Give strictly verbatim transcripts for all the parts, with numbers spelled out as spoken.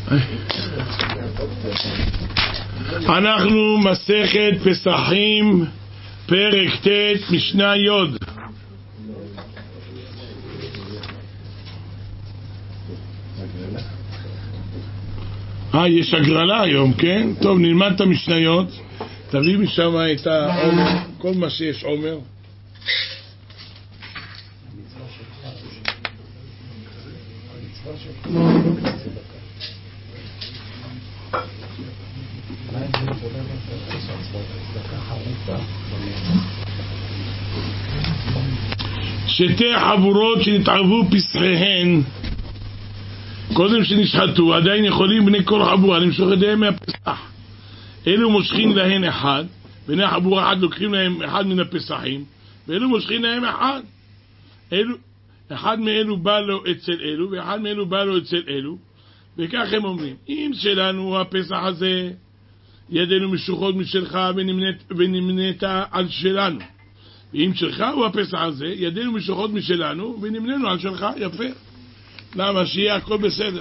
אנחנו מסכת פסחים פרק ט' משנה י'. אה, יש הגרלה היום, כן? טוב, נלמד את המשניות. תביא משם את העומר, כל מה שיש עומר. שתי חבורות שנתערבו פסחיהן קודם שנשחטו, עדיין יכולים בני כל חבורה למשוך ידיהם מהפסח. אלו מושכים להן אחד, בני חבורה אחת לוקחים להם אחד מן הפסחים, ואלו מושכים להם אחד. אלו, אחד מאלו בא לו אצל אלו, ואחד מאלו בא לו אצל אלו, וכך הם אומרים, אם שלנו הפסח הזה, ידינו משוכות משלך ונמנית, ונמנית על שלנו. ואם שלך הוא הפסח הזה, ידינו משוכות משלנו ונמננו על שלך. יפה. למה? שיהיה הכל בסדר.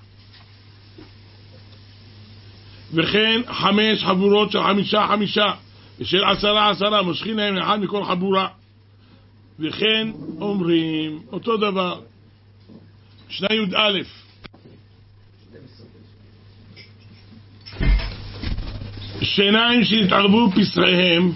וכן חמש חבורות של חמישה חמישה ושל עשרה עשרה מושכים להם אחד מכל חבורה. וכן אומרים אותו דבר. משנה י"א. שניים שהתערבו פסחיהם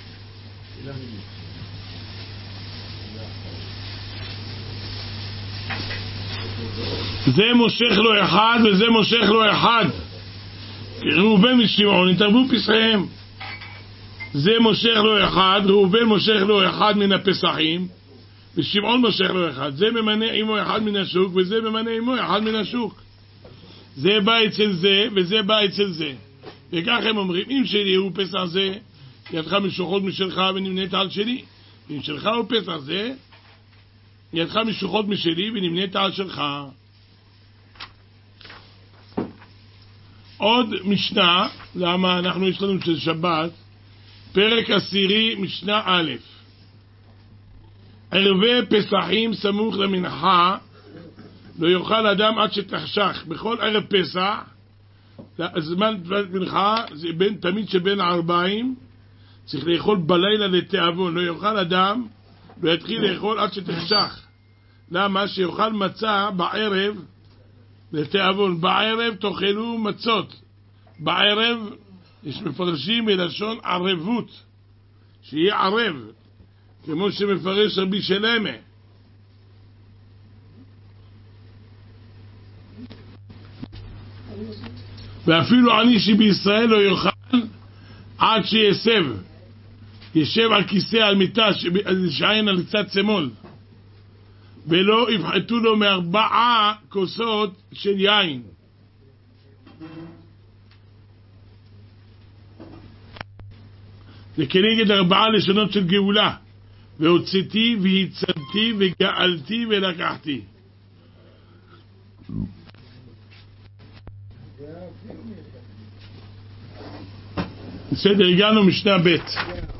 זה מושך לו אחד וזה מושך לו אחד. ראובן ושמעון התערבו פסחיהם, זה מושך לו אחד, ראובן מושך לו אחד מן הפסחים ושמעון מושך לו אחד. זה ממנה עמו אחד מן השוק וזה ממנה עמו אחד מן השוק. זה בא אצל זה וזה בא אצל זה. וכך הם אומרים, אם שלי הוא פסח זה, ידך משוכות משלך ונמנית על שלי. אם שלך הוא פסח זה, ידך משוכות משלי ונמנית על שלך. עוד משנה, למה אנחנו יש לנו של שבת, פרק עשירי משנה א'. ערבי פסחים סמוך למנחה לא יאכל אדם עד שתחשך. בכל ערב פסח זמן מנחה זה בין, תמיד שבין הערביים צריך לאכול בלילה לתיאבון. לא יאכל אדם, לא יתחיל לאכול עד שתחשך. למה? שיאכל מצה בערב לתיאבון. בערב תאכלו מצות. בערב יש מפרשים מלשון ערבות, שיהיה ערב, כמו שמפרש רבי שלמה. ואפילו עני שבישראל לא יאכל עד שיסב, ישב על כיסא על מיטה שעין על צד שמאל, ולא יפחתו לו מארבעה כוסות של יין. זה כנגד ארבעה לשונות של גאולה. והוצאתי והצלתי וגאלתי ולקחתי. בסדר, הגענו משנה ב'.